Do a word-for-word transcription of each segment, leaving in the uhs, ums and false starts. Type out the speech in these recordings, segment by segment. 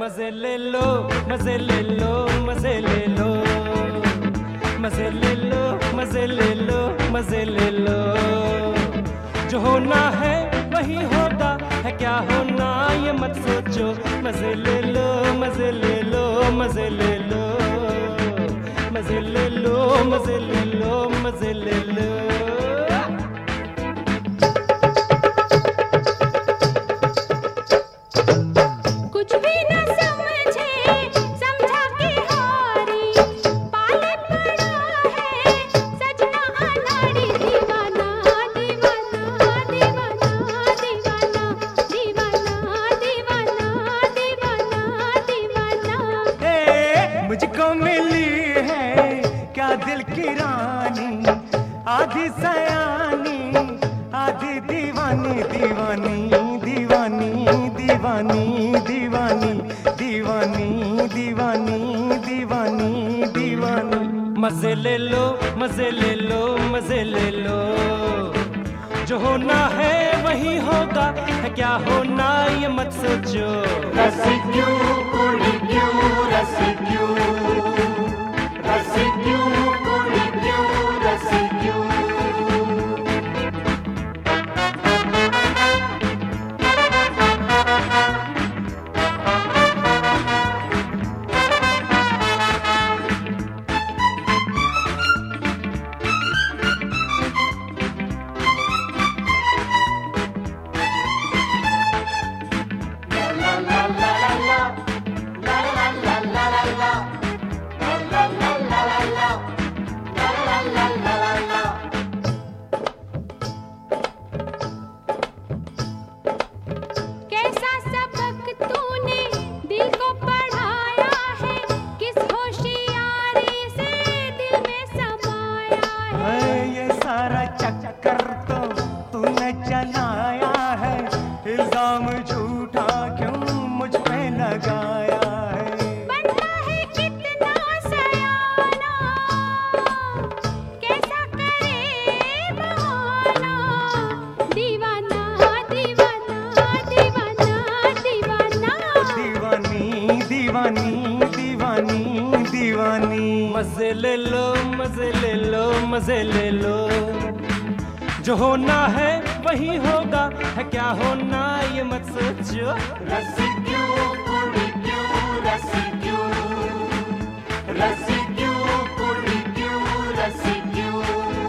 मजे ले लो मजे ले लो मजे ले लो मजे ले लो मजे ले लो मजे ले लो। जो होना है वही होगा, है क्या होना ये मत सोचो। मजे ले लो मजे ले लो मजे ले लो मजे ले लो मजे ले लो मजे ले लो। मुझको मिली है क्या दिल की रानी, आधी सयानी आधी दीवानी दीवानी दीवानी दीवानी दीवानी दीवानी दीवानी दीवानी दीवानी। मजे ले लो मजे ले लो मजे ले लो। जो होना है वही होगा, है क्या होना ये मत सोचो। रसी क्यों कुड़ी क्यों रसी क्यों रसी क्यों कुड़ी क्यों रसी क्यों। चक्कर तो तूने चलाया है, इल्जाम झूठा क्यों मुझ पे लगाया है। बनता है कितना सयाना, कैसा करे बहाना। दीवाना दीवाना दीवाना दीवाना दीवानी दीवानी दीवानी दीवानी। मजे ले लो मजे ले लो मजे ले लो। जो होना है वही होगा, है क्या होना ये मत सोचो। रसी क्यों कुड़ी क्यों रसी क्यों रसी क्यों कुड़ी क्यों रसी क्यों।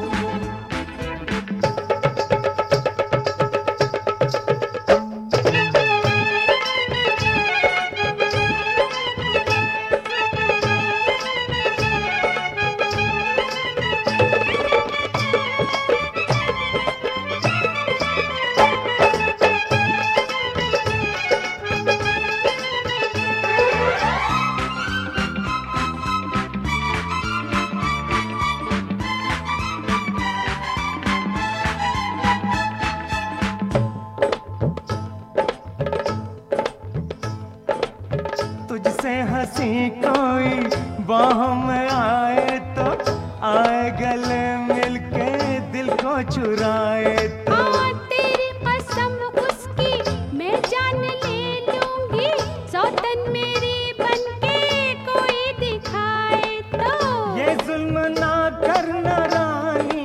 तुझसे हंसी कोई बाह में आए तो आए, गले मिलके दिल को चुराए तो। हाँ तेरी कसम उसकी मैं जान ले लूंगी, सौतन मेरी बनके कोई दिखाए तो। ये जुल्म ना करना रानी,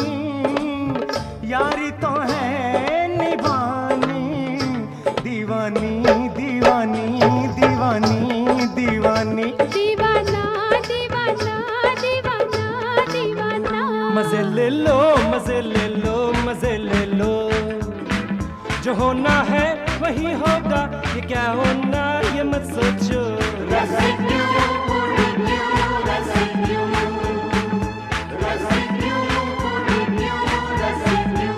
यारी तो है निभानी। दीवानी दीवानी दीवानी दीवानी दीवाना दीवाना दीवाना दीवाना। मजे ले लो मजे ले लो मजे ले लो। जो होना है वही होगा, ये क्या होना ये मत सोचो। रसी क्यों कुड़ी क्यों रसी क्यों रसी क्यों कुड़ी क्यों रसी क्यों।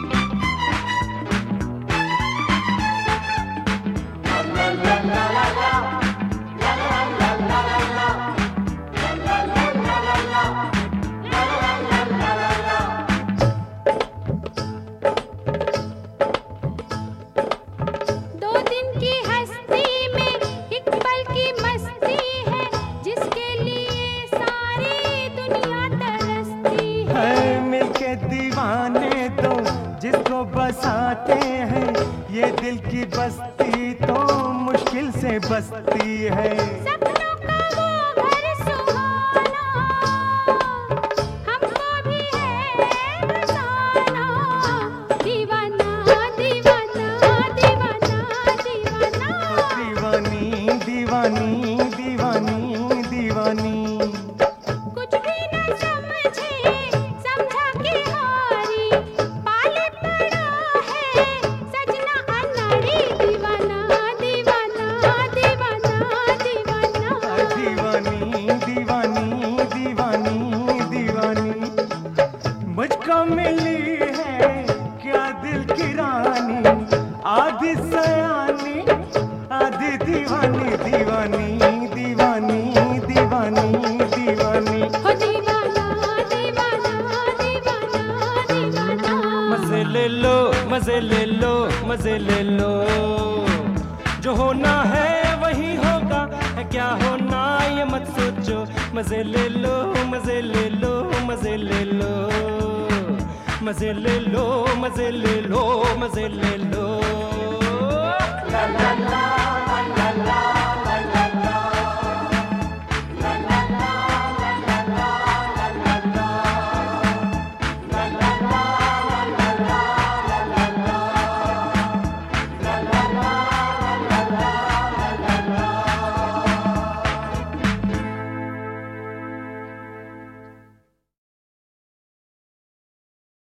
La la la la la. दिल की बस्ती तो मुश्किल से बसती है। सपनों का वो घर सुहाना हमको भी है बसाना। दीवाना दीवाना दीवाना दीवाना दीवानी दीवानी दीवानी दीवानी। कुछ भी न समझे समझा के हारी पाले पड़ा है सजना अनाड़ी। दीवाना दीवाना दीवाना दीवाना दीवानी दीवानी दीवानी दीवानी। मुझको मिली है क्या दिल की रानी, आधी सयानी आधी दीवानी। दीवानी दीवानी दीवानी दीवानी। हो दीवाना दीवाना दीवाना दीवाना। मजे ले लो मजे ले लो मजे ले लो, जो होना है वही होगा, है क्या होना ये मत सोचो। मजे ले लो मजे ले लो मजे ले लो, मजे ले लो मजे ले लो मजे ले लो।